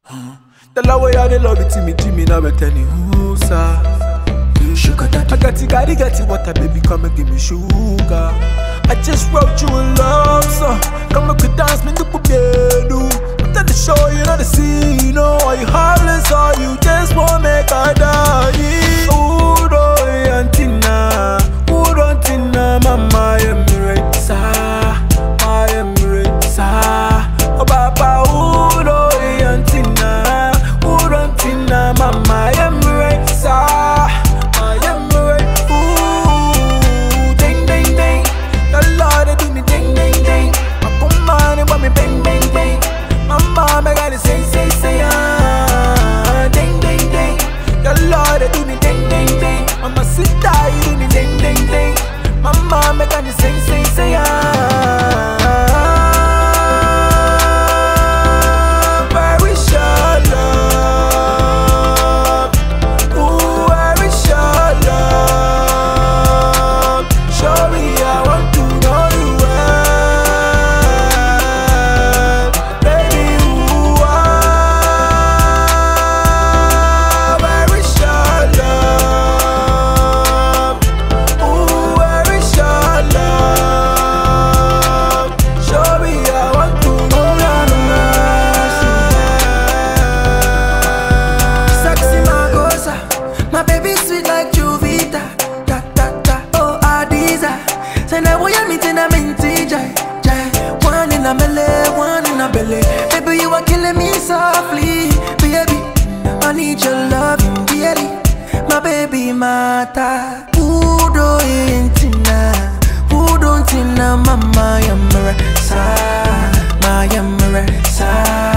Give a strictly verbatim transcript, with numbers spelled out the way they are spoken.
The love way I love it to me, Jimmy, now be telling who, sir. Sugar daddy, I got it, got it, got it, water, baby, come and give me sugar. I just wrote you a love song. Come look at dance, me look at you. I'm trying to show you not the scene, no. Are you heartless or you just want to make a die? Ooh, do Antina, ooh, Antina, mama, Emirates, my Emirates, oh, Papa, ooh, do Antina, ooh, Antina, mama, Emirates, my Emirates, ooh, ding, ding, ding. The Lord, they do me ding, ding, ding. My woman, they want me bang, bang, bang. My mom, I gotta say, say, say, ah, ding, ding, ding. The Lord, they do me ding, ding, ding. Mama, sit down, you do me ding, ding, ding. My mom, I gotta say, say, say, ah. Where is your love? Ooh, where is your love? Show me, I want to know you well. Baby, ooh, ah, where is your love? Ooh, where is your love? Show me, I want to know you well. Sexy Margosa, my baby sweet like Juvita. Ta ta ta, oh Adiza. Say now we are meeting a minty jai jai. One in a melee, one in a belly. Baby you are killing me softly, baby. I need your love dearly, my baby mata. Who do intina? Who don't inna mama yamara sa, my yamara sa.